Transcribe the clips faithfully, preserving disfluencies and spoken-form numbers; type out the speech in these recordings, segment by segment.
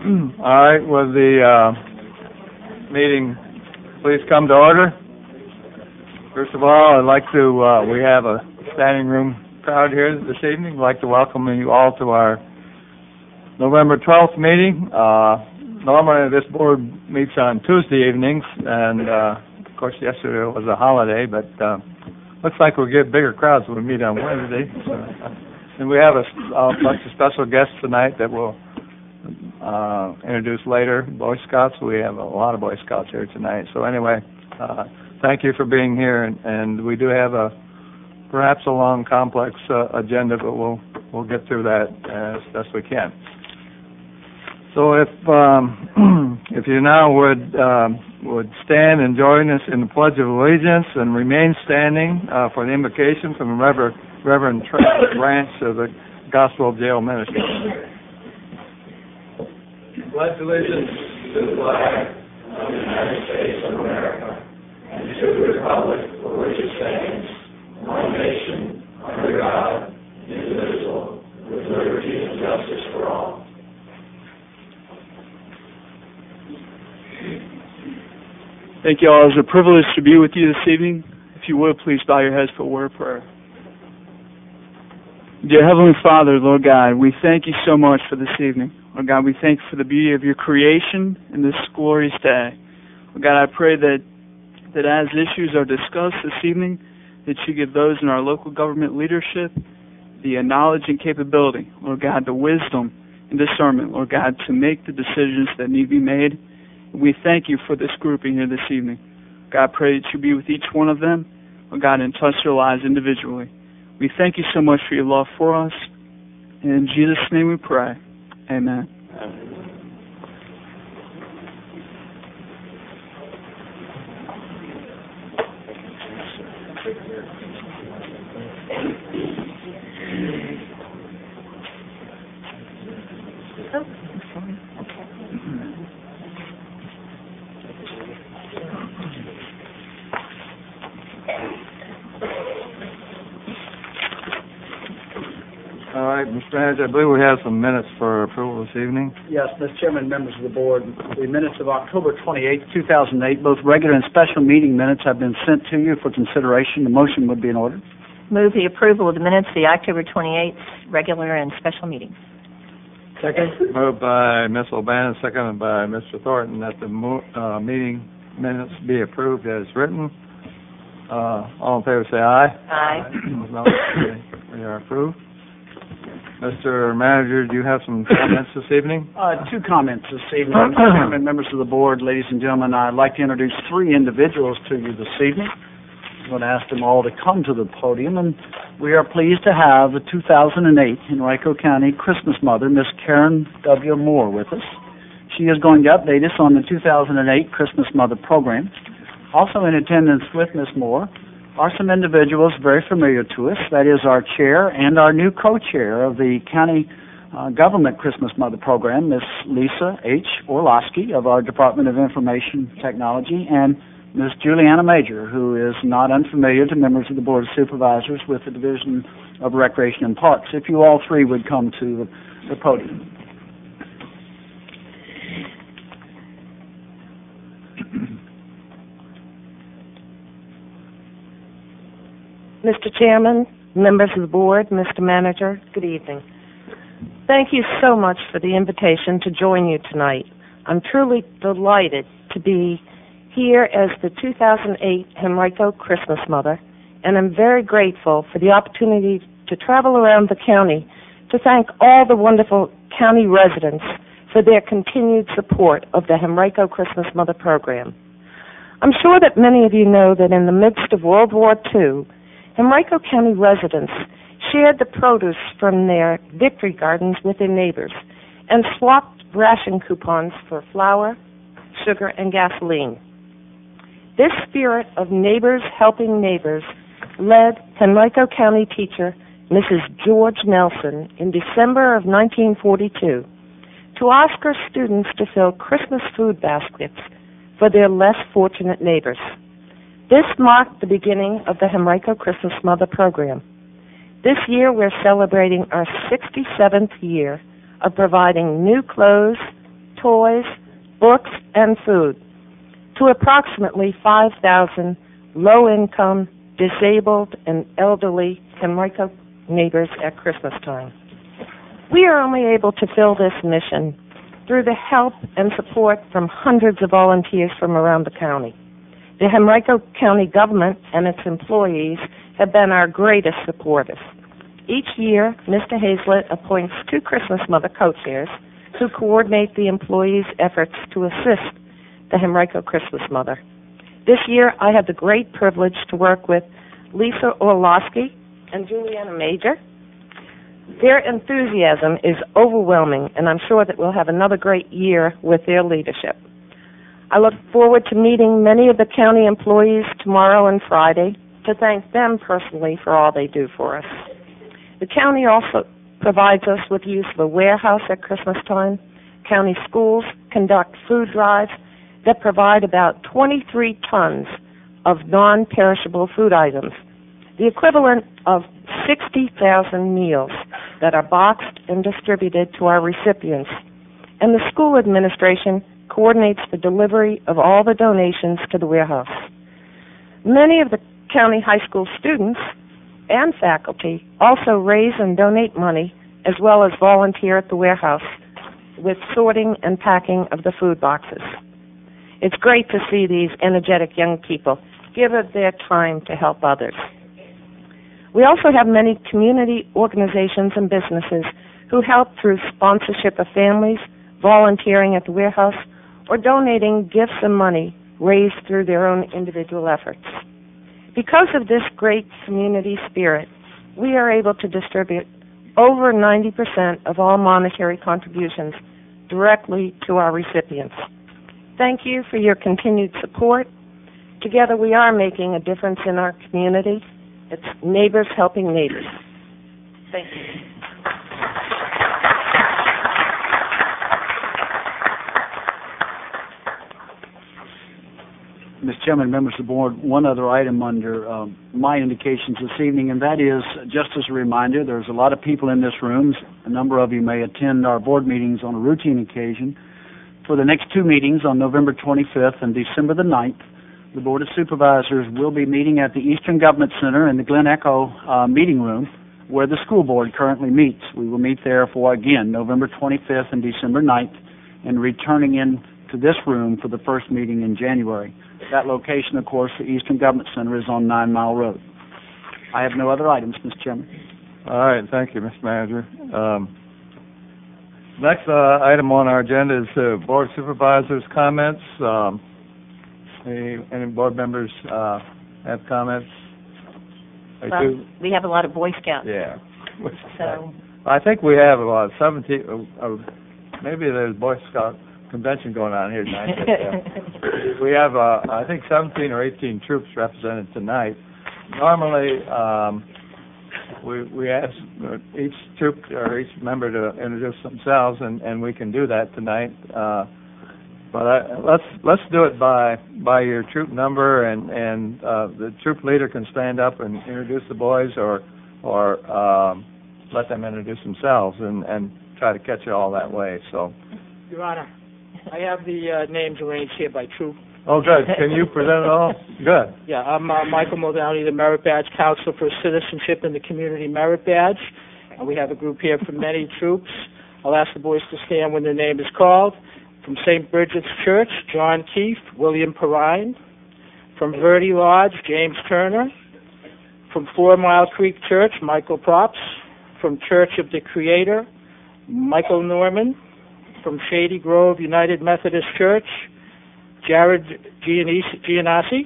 All right, will the uh, meeting please come to order? First of all, I'd like to, uh, we have a standing room crowd here this evening. I'd like to welcome you all to our November twelfth meeting. Uh, normally this board meets on Tuesday evenings, and uh, of course yesterday was a holiday, but uh, looks like we'll get bigger crowds when we meet on Wednesday. So, uh, and we have a, a bunch of special guests tonight that we'll uh, introduce later. Boy Scouts, we have a lot of Boy Scouts here tonight. So anyway, uh, thank you for being here, and, and we do have a perhaps a long, complex uh, agenda, but we'll we'll get through that as best we can. So if um, if you now would um, would stand and join us in the Pledge of Allegiance and remain standing uh, for the invocation from Reverend Reverend Travis Branch of the Gospel Jail Ministry. Pledge allegiance to the flag of the United States of America and to the republic for which it stands, one nation, under God, indivisible, with liberty and justice for all. Thank you all. It's a privilege to be with you this evening. If you would, please bow your heads for a word of prayer. Dear Heavenly Father, Lord God, we thank you so much for this evening. Lord God, we thank you for the beauty of your creation in this glorious day. Lord God, I pray that, that as issues are discussed this evening, that you give those in our local government leadership the knowledge and capability, Lord God, the wisdom and discernment, Lord God, to make the decisions that need to be made. We thank you for this grouping here this evening. God, I pray that you be with each one of them, Lord God, and touch their lives individually. We thank you so much for your love for us. And in Jesus' name we pray. Amen. All right, Mister Manager, I believe we have some minutes for approval this evening. Yes, Mister Chairman, members of the board, the minutes of October twenty-eighth, two thousand eight, both regular and special meeting minutes have been sent to you for consideration. The motion would be in order. Move the approval of the minutes of the October twenty-eighth regular and special meetings. Second. Moved by Miz O'Bannon, seconded by Mister Thornton, that the mo uh, meeting minutes be approved as written. Uh, all in favor say aye. Aye. No, they are approved. Mister Manager, do you have some comments this evening? Uh, two comments this evening. Mister Chairman, members of the board, ladies and gentlemen, I'd like to introduce three individuals to you this evening. I'm going to ask them all to come to the podium, and we are pleased to have the two thousand eight Henrico County Christmas Mother, Miss Karen W. Moore, with us. She is going to update us on the two thousand eight Christmas Mother program. Also in attendance with Miss Moore are some individuals very familiar to us. That is our chair and our new co-chair of the county uh, government Christmas Mother program, Miss Lisa H. Orlowski of our Department of Information Technology, and Miss Juliana Major, who is not unfamiliar to members of the Board of Supervisors with the Division of Recreation and Parks. If you all three would come to the, the podium. Mister Chairman, members of the board, Mister Manager, good evening. Thank you so much for the invitation to join you tonight. I'm truly delighted to be here as the two thousand eight Henrico Christmas Mother, and I'm very grateful for the opportunity to travel around the county to thank all the wonderful county residents for their continued support of the Henrico Christmas Mother program. I'm sure that many of you know that in the midst of World War Two, Henrico County residents shared the produce from their victory gardens with their neighbors and swapped ration coupons for flour, sugar, and gasoline. This spirit of neighbors helping neighbors led Henrico County teacher Missus George Nelson in December of nineteen forty-two to ask her students to fill Christmas food baskets for their less fortunate neighbors. This marked the beginning of the Henrico Christmas Mother program. This year we're celebrating our sixty-seventh year of providing new clothes, toys, books, and food to approximately five thousand low-income, disabled, and elderly Henrico neighbors at Christmas time. We are only able to fill this mission through the help and support from hundreds of volunteers from around the county. The Henrico County government and its employees have been our greatest supporters. Each year, Mister Hazlett appoints two Christmas Mother co-chairs who coordinate the employees' efforts to assist the Henrico Christmas Mother. This year, I had the great privilege to work with Lisa Orlowski and Juliana Major. Their enthusiasm is overwhelming, and I'm sure that we'll have another great year with their leadership. I look forward to meeting many of the county employees tomorrow and Friday to thank them personally for all they do for us. The county also provides us with use of a warehouse at Christmas time. County schools conduct food drives that provide about twenty-three tons of non-perishable food items, the equivalent of sixty thousand meals that are boxed and distributed to our recipients. And the school administration coordinates the delivery of all the donations to the warehouse. Many of the county high school students and faculty also raise and donate money as well as volunteer at the warehouse with sorting and packing of the food boxes. It's great to see these energetic young people give of their time to help others. We also have many community organizations and businesses who help through sponsorship of families, volunteering at the warehouse, or donating gifts and money raised through their own individual efforts. Because of this great community spirit, we are able to distribute over ninety percent of all monetary contributions directly to our recipients. Thank you for your continued support. Together we are making a difference in our community. It's neighbors helping neighbors. Thank you. Mister Chairman, members of the board, one other item under um, my indications this evening, and that is, just as a reminder, there's a lot of people in this room. A number of you may attend our board meetings on a routine occasion. For the next two meetings on November twenty-fifth and December the ninth, the Board of Supervisors will be meeting at the Eastern Government Center in the Glen Echo uh, meeting room where the school board currently meets. We will meet there for, again, November twenty-fifth and December ninth, and returning in to this room for the first meeting in January. That location, of course, the Eastern Government Center, is on Nine Mile Road. I have no other items, Mister Chairman. All right, thank you, Mister Manager. Um, next uh, item on our agenda is uh, Board Supervisors' comments. Um, any, any board members uh, have comments? I Well, do. we have a lot of Boy Scouts. Yeah. So, I think we have about seventeen, uh, uh, maybe there's Boy Scout convention going on here tonight. But, uh, we have, uh, I think, seventeen or eighteen troops represented tonight. Normally, um, we we ask each troop or each member to introduce themselves, and, and we can do that tonight. Uh, but I, let's let's do it by by your troop number, and and uh, the troop leader can stand up and introduce the boys, or or um, let them introduce themselves, and and try to catch it all that way. So. Your Honor, I have the uh, names arranged here by troop. Oh, good. Can you present it all? Good. Yeah, I'm uh, Michael Muldowney, the Merit Badge Counselor for Citizenship and the Community Merit Badge. And we have a group here from many troops. I'll ask the boys to stand when their name is called. From Saint Bridget's Church, John Keefe, William Perrine. From Verde Lodge, James Turner. From Four Mile Creek Church, Michael Props. From Church of the Creator, Michael Norman. From Shady Grove United Methodist Church, Jared Gianassi.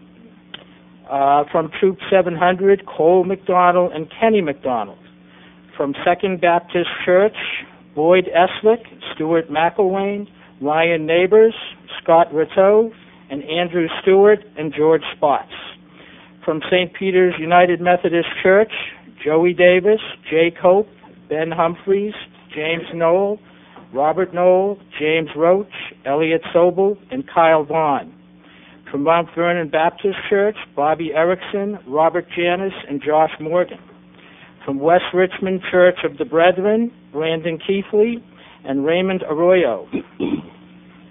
Uh, from Troop seven hundred, Cole McDonald and Kenny McDonald. From Second Baptist Church, Boyd Eslick, Stuart McElwain, Ryan Neighbors, Scott Ratteau, and Andrew Stewart and George Spots. From Saint Peter's United Methodist Church, Joey Davis, Jay Cope, Ben Humphreys, James Knoll, Robert Knoll, James Roach, Elliot Sobel, and Kyle Vaughn. From Mount Vernon Baptist Church, Bobby Erickson, Robert Janis, and Josh Morgan. From West Richmond Church of the Brethren, Brandon Keithley and Raymond Arroyo.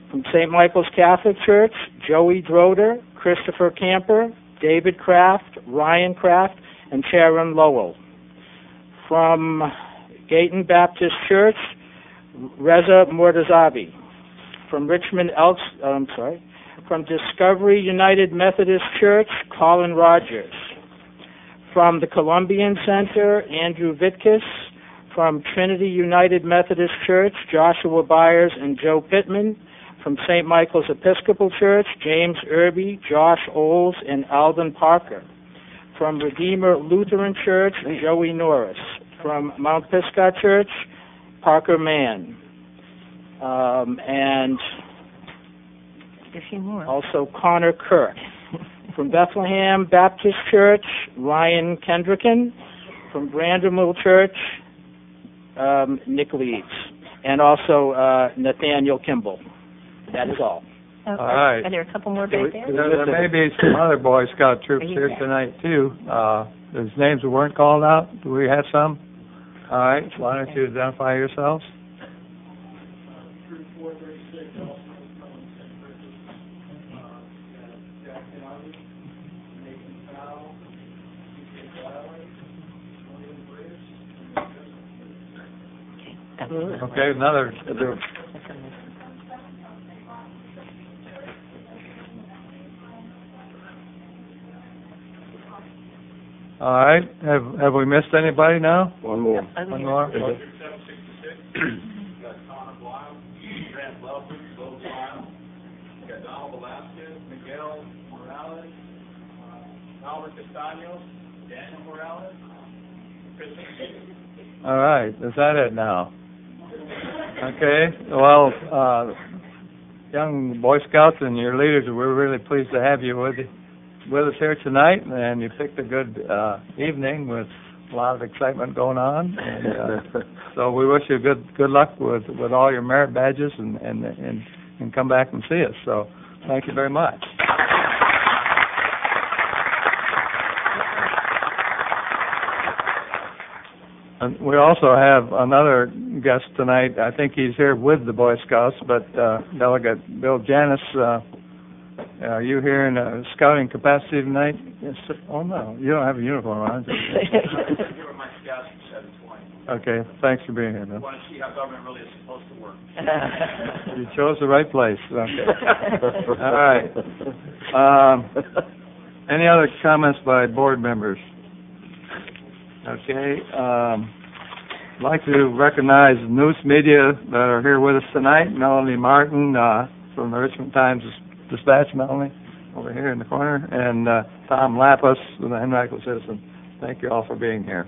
From Saint Michael's Catholic Church, Joey Droder, Christopher Camper, David Kraft, Ryan Kraft, and Sharon Lowell. From Gayton Baptist Church, Reza Mortazavi. From Richmond Elks, uh, I'm sorry, from Discovery United Methodist Church, Colin Rogers. From the Columbian Center, Andrew Vitkus. From Trinity United Methodist Church, Joshua Byers and Joe Pittman. From Saint Michael's Episcopal Church, James Irby, Josh Oles, and Alden Parker. From Redeemer Lutheran Church, Joey Norris. From Mount Pisgah Church, Parker Mann. Um, and A few more. also Connor Kirk. From Bethlehem Baptist Church, Ryan Kendrickin. From Brandermill Church, um, Nick Leeds. And also uh, Nathaniel Kimball. That is all. Okay. All right. Are there a couple more back there? There, there may be some other Boy Scout troops here tonight, too. Uh, there's names that weren't called out. Do we have some? All right. Why don't you identify yourselves? Okay, another. All right. Have have we missed anybody now? One more. One more. All right. Is that it now? Okay. Well, uh, young Boy Scouts and your leaders, we're really pleased to have you with with us here tonight, and you picked a good uh, evening with a lot of excitement going on. And, uh, so we wish you good good luck with, with all your merit badges, and, and and and come back and see us. So thank you very much. And we also have another guest tonight. I think he's here with the Boy Scouts, but uh, Delegate Bill Janis, uh, are you here in a scouting capacity tonight? Yes. Sir. Oh, no, you don't have a uniform on. You were my scouts in seven twenty. Okay, thanks for being here, Bill. I want to see how government really is supposed to work. You chose the right place. Okay. All right. Um, any other comments by board members? Okay. Um, I'd like to recognize news media that are here with us tonight. Melanie Martin uh, from the Richmond Times Dispatch, Melanie, over here in the corner, and uh, Tom Lapis from the Henrico Citizen. Thank you all for being here.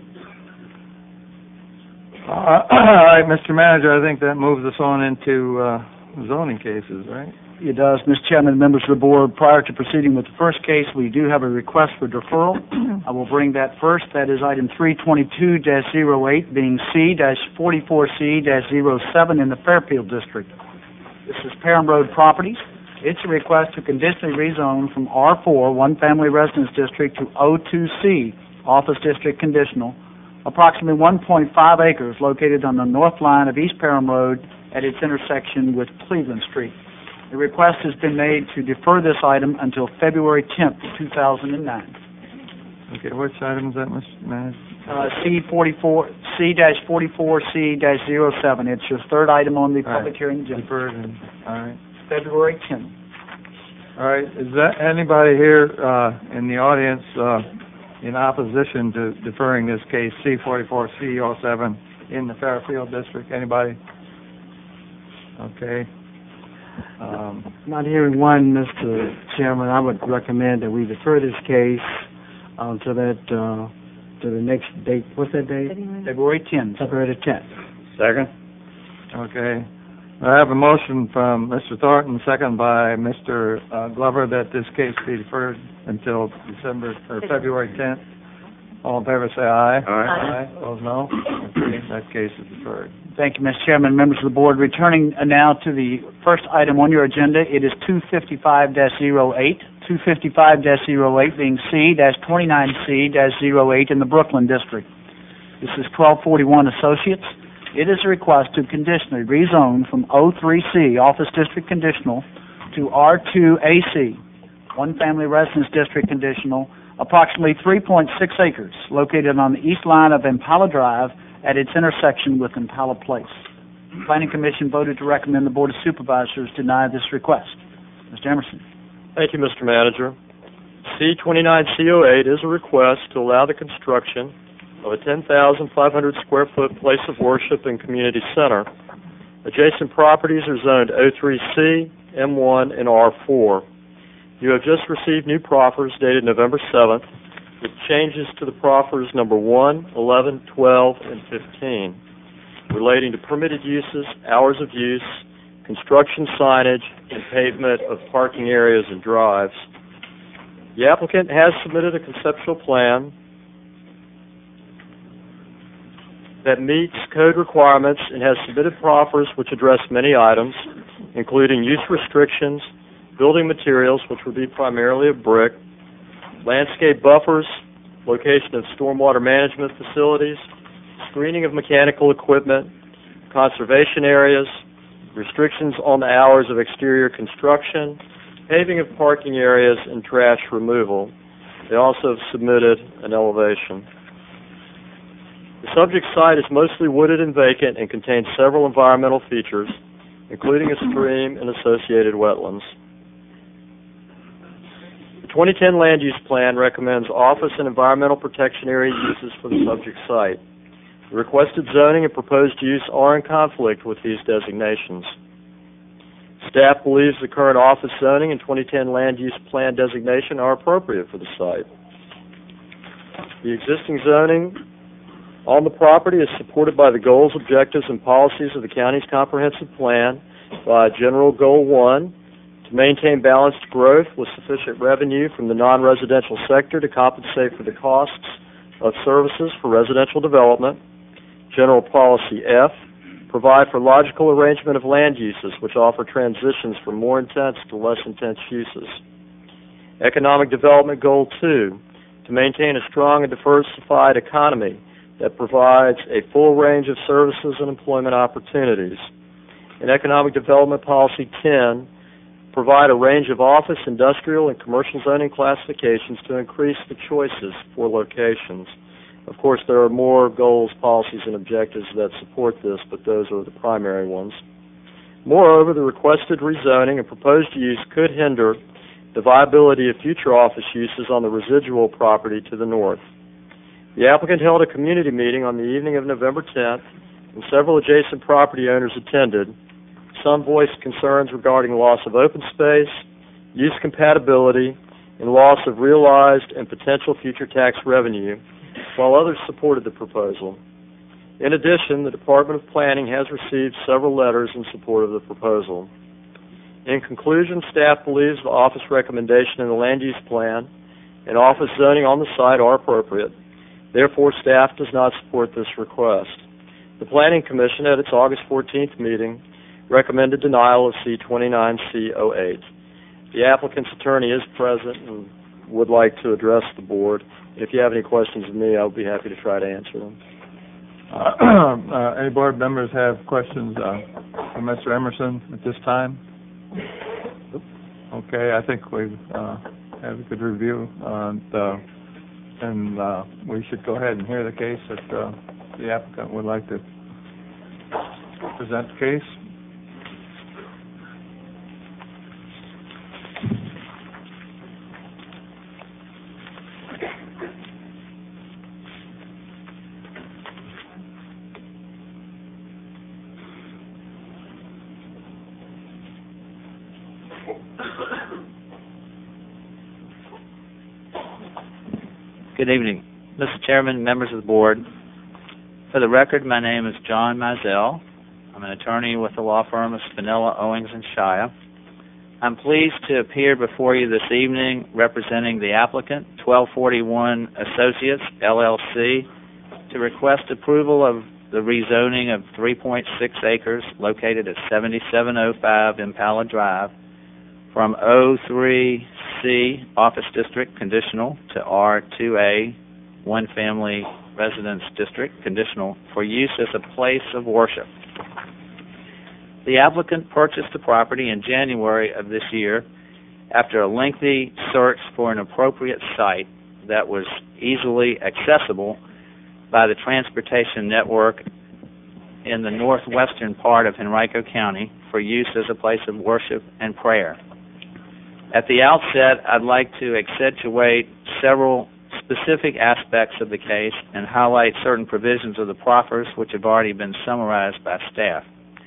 Uh, all right, Mister Manager, I think that moves us on into uh, zoning cases, right? It does, Mister Chairman, members of the board. Prior to proceeding with the first case, we do have a request for deferral. I will bring that first. That is item three twenty-two dash oh eight, being C forty-four C dash oh seven in the Fairfield District. This is Parham Road Properties. It's a request to conditionally rezone from R four, One Family Residence District, to O two C, Office District Conditional, approximately one point five acres located on the north line of East Parham Road at its intersection with Cleveland Street. The request has been made to defer this item until February tenth, two thousand nine. Okay, which item is that, Mister Manager? Uh, C forty-four, C dash forty-four C dash oh seven. It's your third item on the All public right. hearing agenda. Deferred and, all right. February tenth. All right, is that anybody here uh, in the audience uh, in opposition to deferring this case, C forty-four C oh seven, in the Fairfield District? Anybody? Okay. Um, Not hearing one, Mister Chairman, I would recommend that we defer this case um, to that, uh, to the next date. What's that date? February tenth. February the tenth. Second. Okay. I have a motion from Mister Thornton, second by Mister Uh, Glover, that this case be deferred until December, or February tenth. All in favor, say aye. Aye. Aye. Those no? Okay, that case is deferred. Thank you, Mister Chairman, members of the board. Returning uh, now to the first item on your agenda, it is two fifty-five dash oh eight. two fifty-five dash oh eight being C twenty-nine C dash oh eight in the Brooklyn District. This is twelve forty-one Associates. It is a request to conditionally rezone from O three C, Office District Conditional, to R two A C, One Family Residence District Conditional, approximately three point six acres, located on the east line of Impala Drive at its intersection with Impala Place. The Planning Commission voted to recommend the Board of Supervisors deny this request. Mister Emerson. Thank you, Mister Manager. C twenty-nine C oh eight is a request to allow the construction of a ten thousand five hundred square foot place of worship and community center. Adjacent properties are zoned O three C, M one, and R four. You have just received new proffers dated November seventh with changes to the proffers number one, eleven, twelve, and fifteen relating to permitted uses, hours of use, construction signage, and pavement of parking areas and drives. The applicant has submitted a conceptual plan that meets code requirements and has submitted proffers which address many items, including use restrictions, building materials, which would be primarily of brick, landscape buffers, location of stormwater management facilities, screening of mechanical equipment, conservation areas, restrictions on the hours of exterior construction, paving of parking areas, and trash removal. They also have submitted an elevation. The subject site is mostly wooded and vacant and contains several environmental features, including a stream and associated wetlands. The twenty ten Land Use Plan recommends office and environmental protection area uses for the subject site. The requested zoning and proposed use are in conflict with these designations. Staff believes the current office zoning and twenty ten Land Use Plan designation are appropriate for the site. The existing zoning on the property is supported by the goals, objectives, and policies of the county's comprehensive plan by General Goal one, to maintain balanced growth with sufficient revenue from the non-residential sector to compensate for the costs of services for residential development. General Policy F, provide for logical arrangement of land uses which offer transitions from more intense to less intense uses. Economic Development Goal two, to maintain a strong and diversified economy that provides a full range of services and employment opportunities. In Economic Development Policy ten, provide a range of office, industrial, and commercial zoning classifications to increase the choices for locations. Of course, there are more goals, policies, and objectives that support this, but those are the primary ones. Moreover, the requested rezoning and proposed use could hinder the viability of future office uses on the residual property to the north. The applicant held a community meeting on the evening of November tenth, and several adjacent property owners attended. Some voiced concerns regarding loss of open space, use compatibility, and loss of realized and potential future tax revenue, while others supported the proposal. In addition, the Department of Planning has received several letters in support of the proposal. In conclusion, staff believes the office recommendation in the Land Use Plan and office zoning on the site are appropriate. Therefore, staff does not support this request. The Planning Commission, at its August fourteenth meeting, recommended denial of C twenty-nine C oh eight. The applicant's attorney is present and would like to address the board. If you have any questions of me, I'll be happy to try to answer them. Uh, uh, any board members have questions uh, for Mister Emerson at this time? Okay, I think we've uh, had a good review, uh, and, uh, and uh, we should go ahead and hear the case that uh, the applicant would like to present the case. Good evening, Mister Chairman, members of the board. For the record, my name is John Mizell. I'm an attorney with the law firm of Spinella, Owings and Shia. I'm pleased to appear before you this evening representing the applicant, twelve forty-one Associates, L L C, to request approval of the rezoning of three point six acres located at seventy-seven oh five Impala Drive from O three C Office District Conditional to R two A One Family Residence District, conditional, for use as a place of worship. The applicant purchased the property in January of this year after a lengthy search for an appropriate site that was easily accessible by the transportation network in the northwestern part of Henrico County for use as a place of worship and prayer. At the outset, I'd like to accentuate several specific aspects of the case and highlight certain provisions of the proffers which have already been summarized by staff.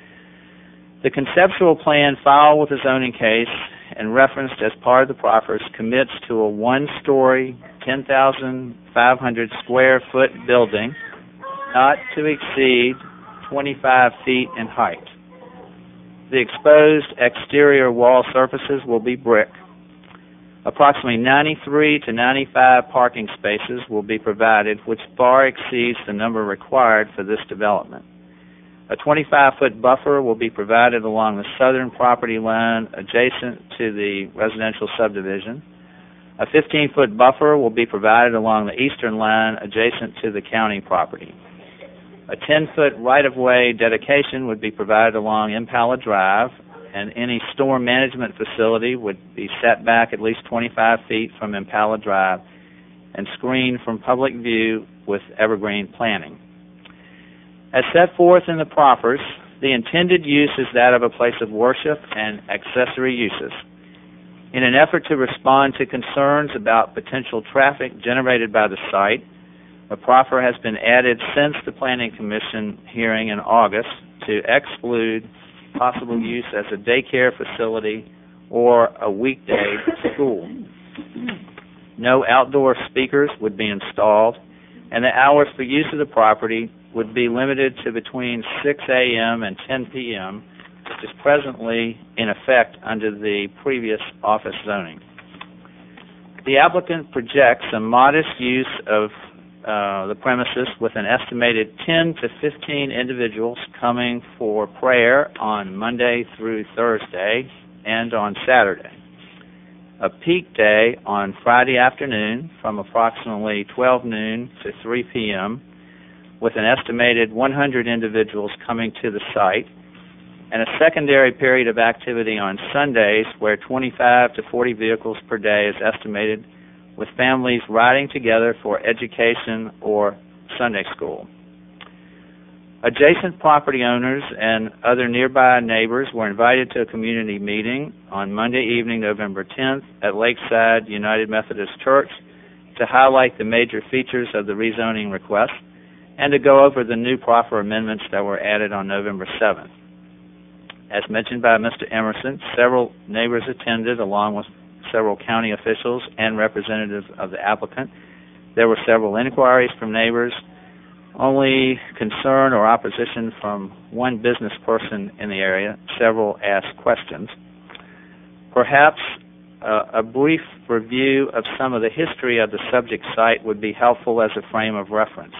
The conceptual plan filed with the zoning case and referenced as part of the proffers commits to a one-story, ten thousand five hundred square foot building not to exceed twenty-five feet in height. The exposed exterior wall surfaces will be brick. Approximately ninety-three to ninety-five parking spaces will be provided, which far exceeds the number required for this development. A twenty-five foot buffer will be provided along the southern property line adjacent to the residential subdivision. A fifteen foot buffer will be provided along the eastern line adjacent to the county property. A ten foot right-of-way dedication would be provided along Impala Drive, and any storm management facility would be set back at least twenty-five feet from Impala Drive and screened from public view with evergreen planting. As set forth in the proffers, the intended use is that of a place of worship and accessory uses. In an effort to respond to concerns about potential traffic generated by the site, a proffer has been added since the Planning Commission hearing in August to exclude possible use as a daycare facility or a weekday school. No outdoor speakers would be installed, and the hours for use of the property would be limited to between six a m and ten p m, which is presently in effect under the previous office zoning. The applicant projects a modest use of uh, the premises with an estimated ten to fifteen individuals coming for prayer on Monday through Thursday and on Saturday. A peak day on Friday afternoon from approximately twelve noon to three p m with an estimated one hundred individuals coming to the site, and a secondary period of activity on Sundays where twenty-five to forty vehicles per day is estimated, with families riding together for education or Sunday school. Adjacent property owners and other nearby neighbors were invited to a community meeting on Monday evening, November tenth, at Lakeside United Methodist Church to highlight the major features of the rezoning request and to go over the new proffer amendments that were added on November seventh. As mentioned by Mister Emerson, several neighbors attended along with several county officials and representatives of the applicant. There were several inquiries from neighbors, only concern or opposition from one business person in the area. Several asked questions. Perhaps uh, a brief review of some of the history of the subject site would be helpful as a frame of reference.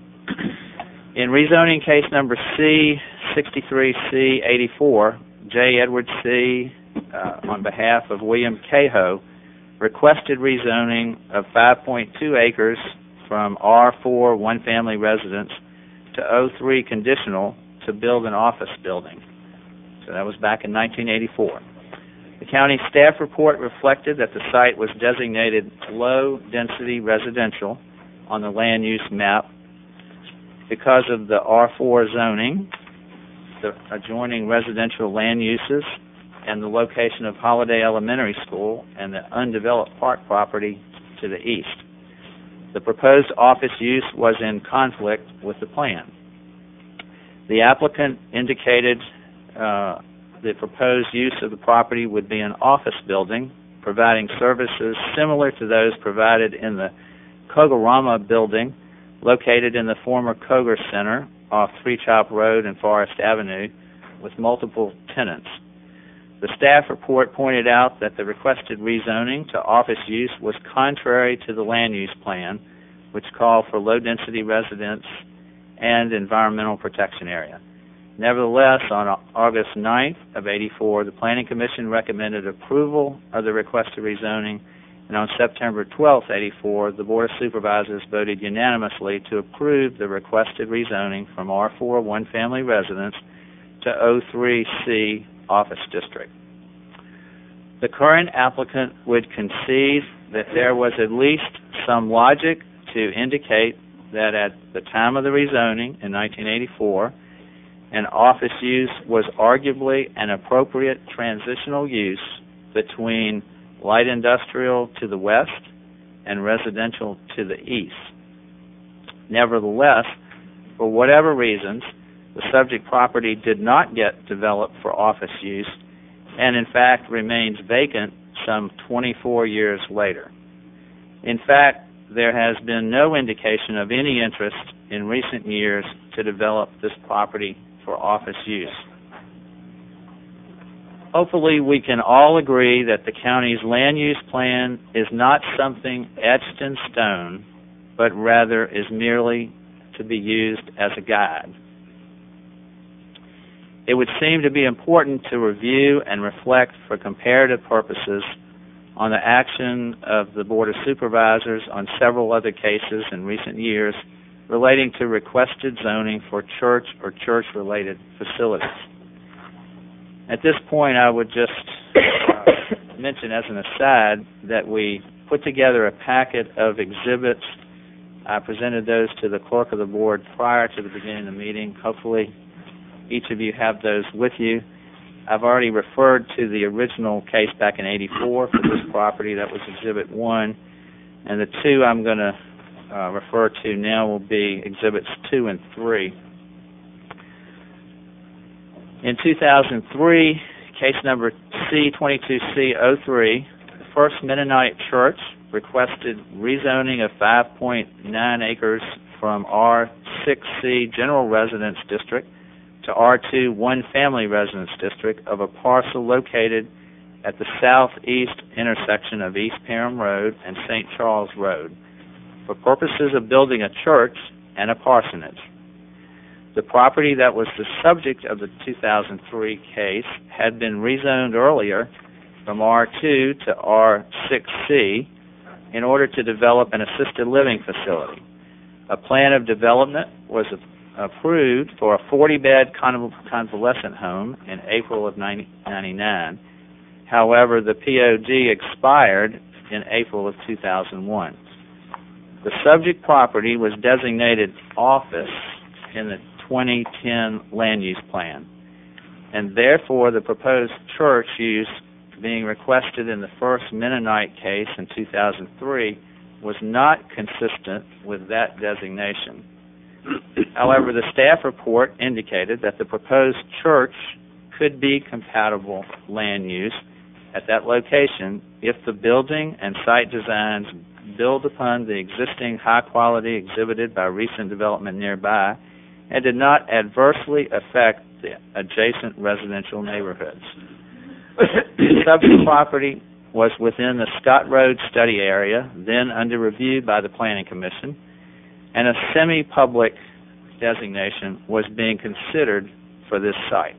In rezoning case number C sixty-three C eighty-four, J. Edward C., uh, on behalf of William Cahoe, requested rezoning of five point two acres from R four one-family residence to O three conditional to build an office building. So that was back in nineteen eighty-four. The county staff report reflected that the site was designated low-density residential on the land use map because of the R four zoning, the adjoining residential land uses, and the location of Holiday Elementary School and the undeveloped park property to the east. The proposed office use was in conflict with the plan. The applicant indicated uh, the proposed use of the property would be an office building, providing services similar to those provided in the Kogorama building located in the former Koger Center off Three Chop Road and Forest Avenue with multiple tenants. The staff report pointed out that the requested rezoning to office use was contrary to the land use plan, which called for low-density residence and environmental protection area. Nevertheless, on August ninth of eighty-four, the Planning Commission recommended approval of the requested rezoning And on September twelfth, eighty-four, the Board of Supervisors voted unanimously to approve the requested rezoning from R four one-family residence to O three C office district. The current applicant would concede that there was at least some logic to indicate that at the time of the rezoning in nineteen eighty-four, an office use was arguably an appropriate transitional use between light industrial to the west and residential to the east. Nevertheless, for whatever reasons, the subject property did not get developed for office use and in fact remains vacant some twenty-four years later. In fact, there has been no indication of any interest in recent years to develop this property for office use. Hopefully we can all agree that the county's land use plan is not something etched in stone, but rather is merely to be used as a guide. It would seem to be important to review and reflect for comparative purposes on the action of the Board of Supervisors on several other cases in recent years relating to requested zoning for church or church-related facilities. At this point, I would just uh, mention as an aside that we put together a packet of exhibits. I presented those to the clerk of the board prior to the beginning of the meeting. Hopefully, each of you have those with you. I've already referred to the original case back in eighty-four for this property. That was Exhibit one. And the two I'm going to uh, refer to now will be Exhibits two and three. In two thousand three, case number C twenty-two C oh three, the First Mennonite Church requested rezoning of five point nine acres from R six C General Residence District to R two One Family Residence District of a parcel located at the southeast intersection of East Parham Road and Saint Charles Road for purposes of building a church and a parsonage. The property that was the subject of the two thousand three case had been rezoned earlier from R two to R six C in order to develop an assisted living facility. A plan of development was approved for a forty-bed convalescent home in April of nineteen ninety-nine. However, the P O D expired in April of two thousand one. The subject property was designated office in the twenty ten land use plan, and therefore the proposed church use being requested in the First Mennonite case in two thousand three was not consistent with that designation. However, the staff report indicated that the proposed church could be compatible land use at that location if the building and site designs build upon the existing high quality exhibited by recent development nearby and did not adversely affect the adjacent residential neighborhoods. The subject property was within the Scott Road study area, then under review by the Planning Commission, and a semi-public designation was being considered for this site.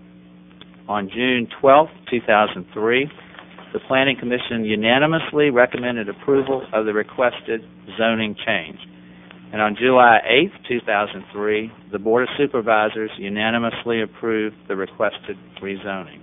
On June twelfth, two thousand three, the Planning Commission unanimously recommended approval of the requested zoning change. And on July eighth, two thousand three, the Board of Supervisors unanimously approved the requested rezoning.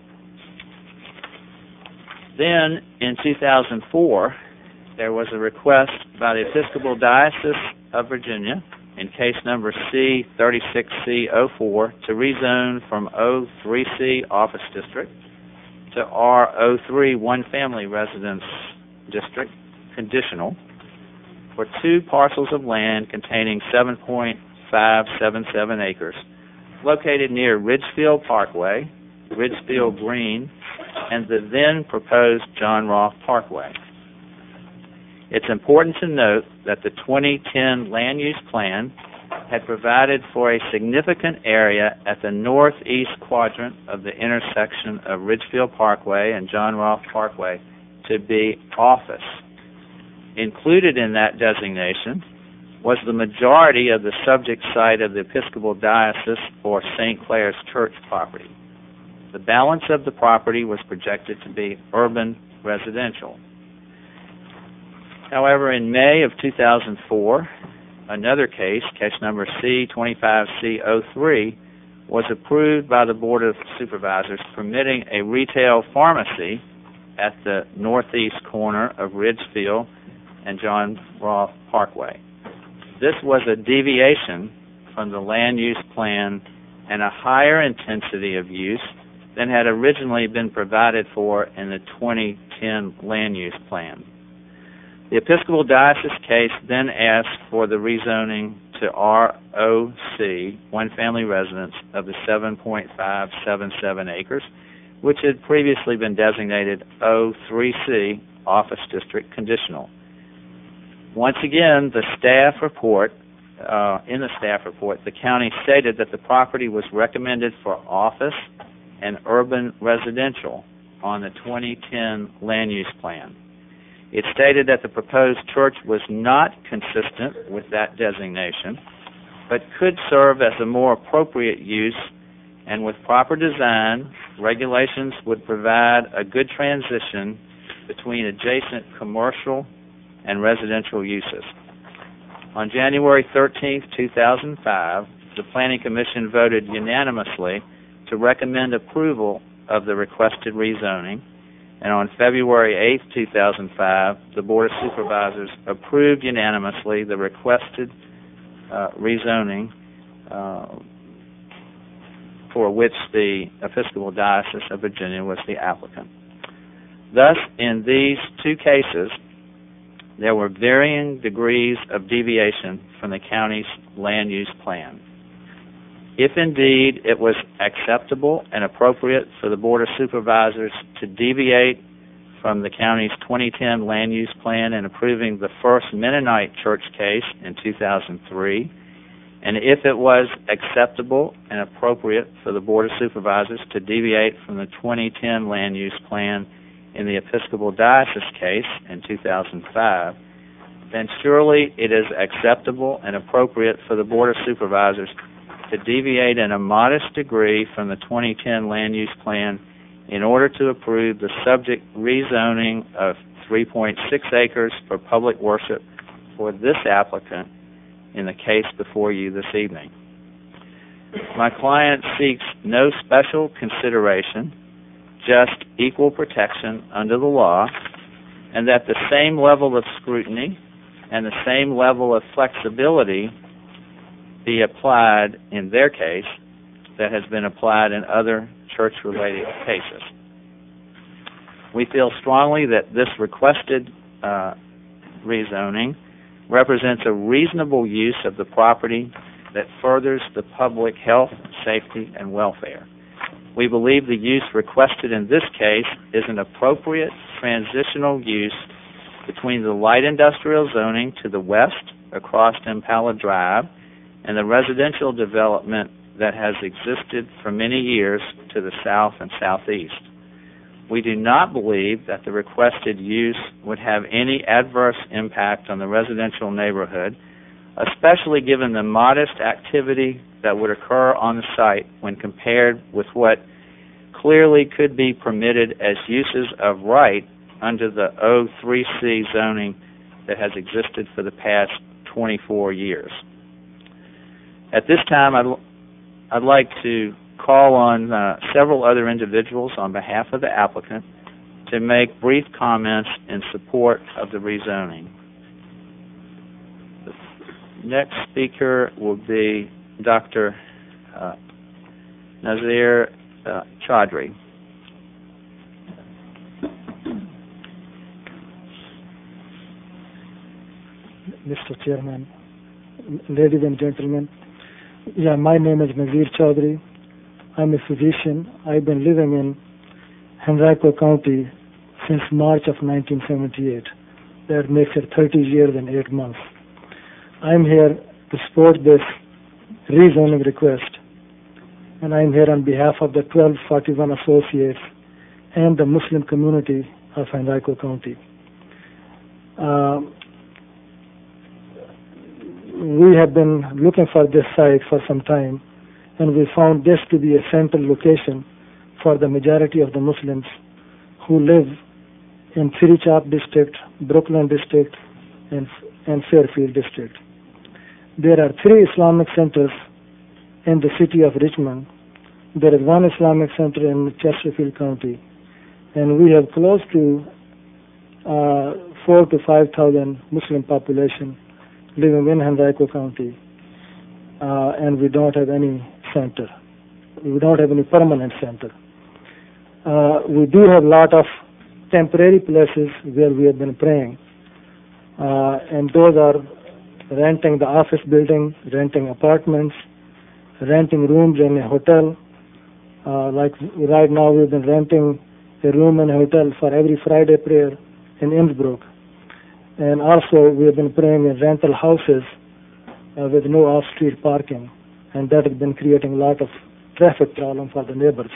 Then, in two thousand four, there was a request by the Episcopal Diocese of Virginia in case number C thirty-six C oh four to rezone from O three C Office District to R oh three One Family Residence District, conditional, for two parcels of land containing seven point five seven seven acres, located near Ridgefield Parkway, Ridgefield Green, and the then proposed John Roth Parkway. It's important to note that the twenty ten land use plan had provided for a significant area at the northeast quadrant of the intersection of Ridgefield Parkway and John Roth Parkway to be office. Included in that designation was the majority of the subject site of the Episcopal Diocese or Saint Clair's Church property. The balance of the property was projected to be urban residential. However, in May of two thousand four, another case, case number C twenty-five C zero three, was approved by the Board of Supervisors permitting a retail pharmacy at the northeast corner of Ridgefield and John Roth Parkway. This was a deviation from the land use plan and a higher intensity of use than had originally been provided for in the twenty ten land use plan. The Episcopal Diocese case then asked for the rezoning to R O C, one family residence, of the seven point five seven seven acres, which had previously been designated O three C, office district conditional. Once again, the staff report, uh, in the staff report, the county stated that the property was recommended for office and urban residential on the twenty ten land use plan. It stated that the proposed church was not consistent with that designation, but could serve as a more appropriate use, and with proper design, regulations would provide a good transition between adjacent commercial and residential uses. On January thirteenth, two thousand five, the Planning Commission voted unanimously to recommend approval of the requested rezoning, and on February eighth, two thousand five, the Board of Supervisors approved unanimously the requested uh, rezoning uh, for which the Episcopal Diocese of Virginia was the applicant. Thus, in these two cases, there were varying degrees of deviation from the county's land use plan. If indeed it was acceptable and appropriate for the Board of Supervisors to deviate from the county's twenty ten land use plan in approving the First Mennonite Church case in two thousand three, and if it was acceptable and appropriate for the Board of Supervisors to deviate from the twenty ten land use plan in the Episcopal Diocese case in two thousand five, then surely it is acceptable and appropriate for the Board of Supervisors to deviate in a modest degree from the twenty ten land use plan in order to approve the subject rezoning of three point six acres for public worship for this applicant in the case before you this evening. My client seeks no special consideration, just equal protection under the law, and that the same level of scrutiny and the same level of flexibility be applied in their case that has been applied in other church-related cases. We feel strongly that this requested uh, rezoning represents a reasonable use of the property that furthers the public health, safety, and welfare. We believe the use requested in this case is an appropriate transitional use between the light industrial zoning to the west across Impala Drive and the residential development that has existed for many years to the south and southeast. We do not believe that the requested use would have any adverse impact on the residential neighborhood, especially given the modest activity that would occur on the site when compared with what clearly could be permitted as uses of right under the O three C zoning that has existed for the past twenty-four years. At this time, I'd, I'd like to call on uh, several other individuals on behalf of the applicant to make brief comments in support of the rezoning. The next speaker will be Doctor Uh, Nazir uh, Chaudhry. Mister Chairman, ladies and gentlemen, yeah, my name is Nazir Chaudhry. I'm a physician. I've been living in Henrico County since March of nineteen seventy-eight. That makes it thirty years and eight months. I'm here to support this rezoning request, and I'm here on behalf of the twelve forty-one associates and the Muslim community of Henrico County. Uh, we have been looking for this site for some time, and we found this to be a central location for the majority of the Muslims who live in Chirichap district, Brooklyn district, and, and Fairfield district. There are three Islamic centers in the city of Richmond. There is one Islamic center in Chesterfield County, and we have close to uh, four to five thousand Muslim population living in Henrico County, uh, and we don't have any center. We don't have any permanent center. Uh, we do have a lot of temporary places where we have been praying, uh, and those are renting the office building, renting apartments, renting rooms in a hotel. Uh, like right now we've been renting a room in a hotel for every Friday prayer in Innsbruck. And also we have been praying in rental houses uh, with no off-street parking, and that has been creating a lot of traffic problem for the neighbors.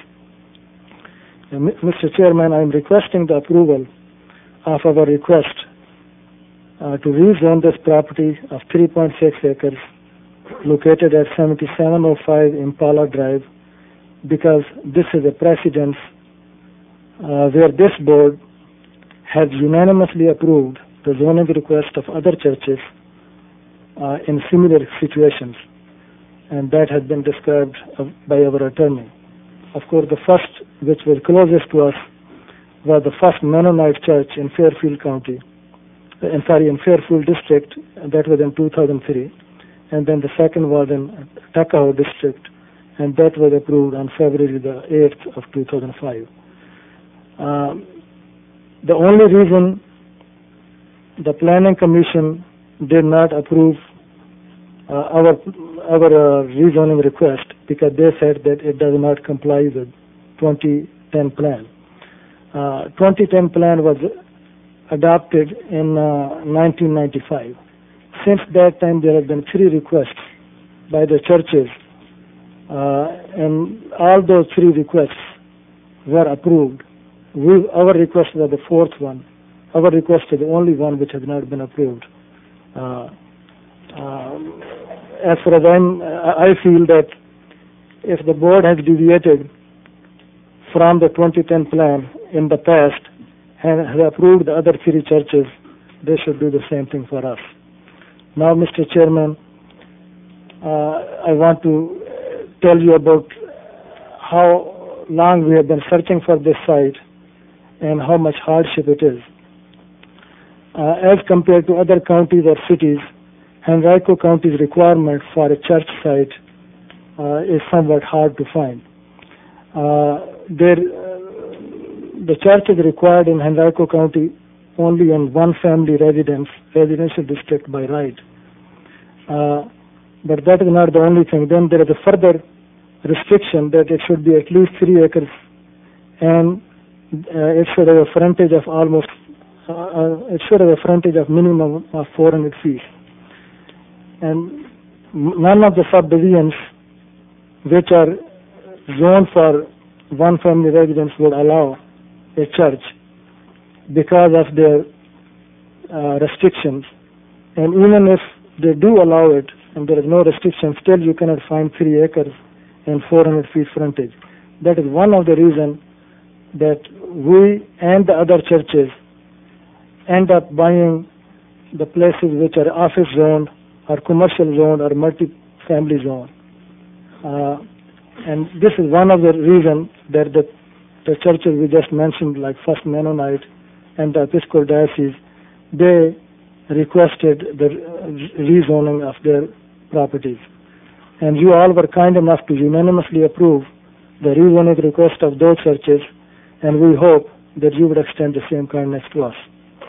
And Mister Chairman, I am requesting the approval of our request uh, to rezone this property of three point six acres located at seventy-seven oh five Impala Drive, because this is a precedence uh, where this board has unanimously approved the zoning request of other churches uh, in similar situations, and that has been described uh, by our attorney. Of course, the first, which was closest to us, was the First Mennonite Church in Fairfield County, uh, in, sorry, in Fairfield District, and that was in two thousand three, and then the second was in Tuckahoe District, and that was approved on February the eighth of two thousand five. Um, the only reason the Planning Commission did not approve uh, our our uh, rezoning request, because they said that it does not comply with twenty ten plan. Uh, twenty ten plan was adopted in uh, nineteen ninety-five. Since that time, there have been three requests by the churches, uh, and all those three requests were approved. We, our request was the fourth one. Our request is the only one which has not been approved. Uh, um, as far as I'm, I feel that if the board has deviated from the twenty ten plan in the past and has approved the other three churches, they should do the same thing for us. Now, Mister Chairman, uh, I want to tell you about how long we have been searching for this site and how much hardship it is. Uh, as compared to other counties or cities, Henrico County's requirement for a church site uh, is somewhat hard to find. Uh, there, uh, the church is required in Henrico County only in one family residence, residential district by right. Uh, but that is not the only thing. Then there is a further restriction that it should be at least three acres, and uh, it should have a frontage of almost, uh, uh, it should have a frontage of minimum of four hundred feet. And none of the subdivisions which are zoned for one family residence would allow a church because of their uh, restrictions. And even if they do allow it and there is no restriction, still you cannot find three acres and four hundred feet frontage. That is one of the reasons that we and the other churches end up buying the places which are office zoned or commercial zoned or multi-family zoned. Uh, and this is one of the reasons that the, the churches we just mentioned, like First Mennonite and the Episcopal Diocese, they requested the rezoning of their properties. And you all were kind enough to unanimously approve the rezoning request of those churches, and we hope that you would extend the same kindness to us.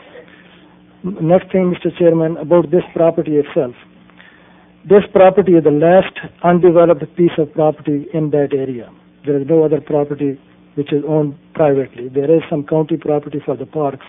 Next thing, Mister Chairman, about this property itself. This property is the last undeveloped piece of property in that area. There is no other property which is owned privately. There is some county property for the parks.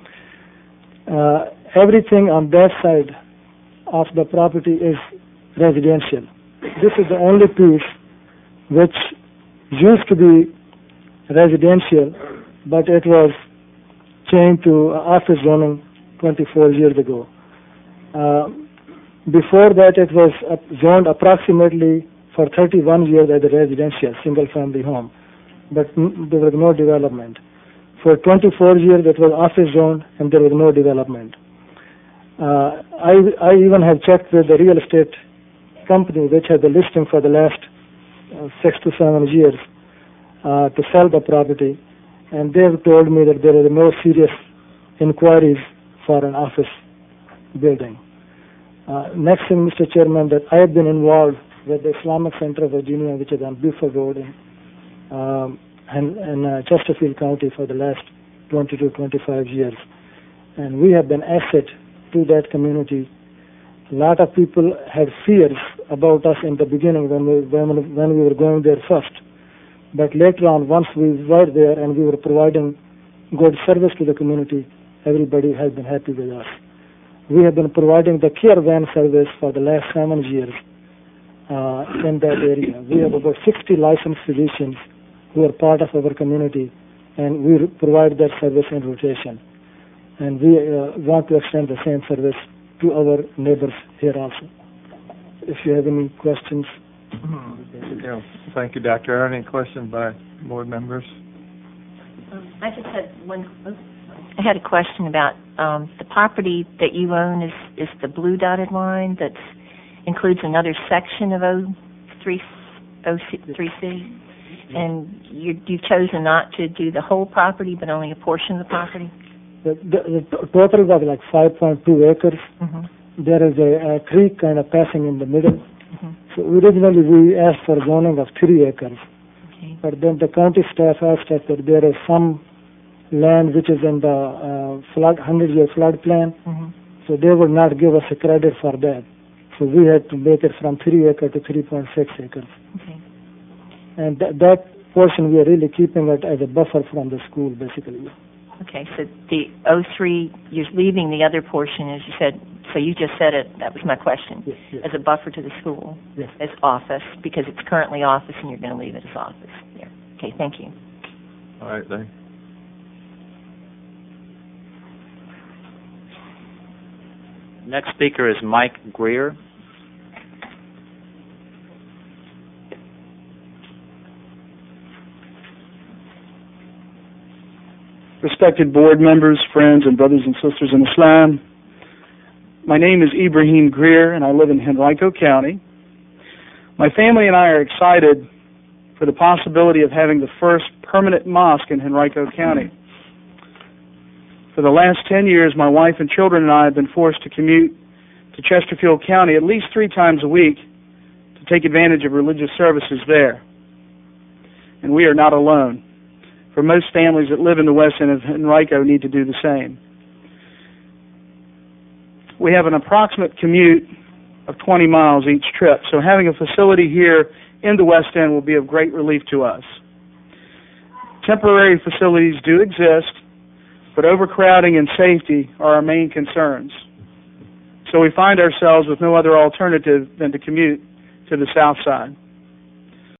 Uh, everything on that side of the property is residential. This is the only piece which used to be residential, but it was changed to office zoning twenty-four years ago. Uh, before that, it was zoned approximately for thirty-one years as a residential, single-family home, but n- there was no development. For twenty-four years, it was office zoned, and there was no development. Uh, I, I even have checked with the real estate company which has the listing for the last uh, six to seven years uh, to sell the property, and they have told me that there are no serious inquiries for an office building. Uh, next thing, Mister Chairman, that I have been involved with the Islamic Center of Virginia, which is on Buford Road in, um, in, in uh, Chesterfield County for the last twenty to twenty-five years. And we have been asset to that community. A lot of people had fears about us in the beginning when we, when, when we were going there first. But later on, once we were there and we were providing good service to the community, everybody has been happy with us. We have been providing the care van service for the last seven years uh, in that area. We have about sixty licensed physicians who are part of our community, and we provide that service in rotation. And we uh, want to extend the same service to our neighbors here also. If you have any questions. Yeah. Thank you, Doctor Are any questions by board members? Um, I just had one. I had a question about um, the property that you own is, is the blue dotted line that includes another section of O three C, and you, you've chosen not to do the whole property but only a portion of the property? The, the, the total was like five point two acres. Mm-hmm. There is a, a creek kind of passing in the middle. Mm-hmm. So originally we asked for zoning of three acres. Okay. But then the county staff asked us that there is some land which is in the uh, flood, hundred-year flood plan, mm-hmm. so they would not give us a credit for that. So we had to make it from three acre to three point six acres. Okay. And th- that portion we are really keeping it as a buffer from the school, basically. Okay, so the O three, you're leaving the other portion, as you said, so you just said it, that was my question, Yes, yes. as a buffer to the school, Yes. as office, because it's currently office and you're going to leave it as office. Yeah. Okay, thank you. All right, thanks. Next speaker is Mike Greer. Respected board members, friends, and brothers and sisters in Islam, my name is Ibrahim Greer, and I live in Henrico County. My family and I are excited for the possibility of having the first permanent mosque in Henrico County. For the last ten years, my wife and children and I have been forced to commute to Chesterfield County at least three times a week to take advantage of religious services there. And we are not alone. For most families that live in the west end of Henrico need to do the same. We have an approximate commute of twenty miles each trip, so having a facility here in the west end will be of great relief to us. Temporary facilities do exist, but overcrowding and safety are our main concerns. So we find ourselves with no other alternative than to commute to the south side.